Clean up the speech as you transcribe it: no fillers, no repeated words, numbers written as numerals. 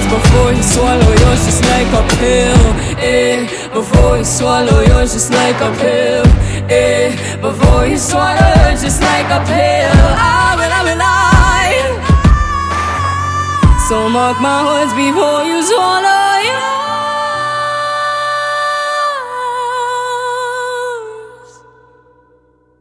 before you swallow yours, just like a pill. Before you swallow yours, just like a pill. Before you swallow yours, just like a pill. I will lie. So mark my words before you swallow yours.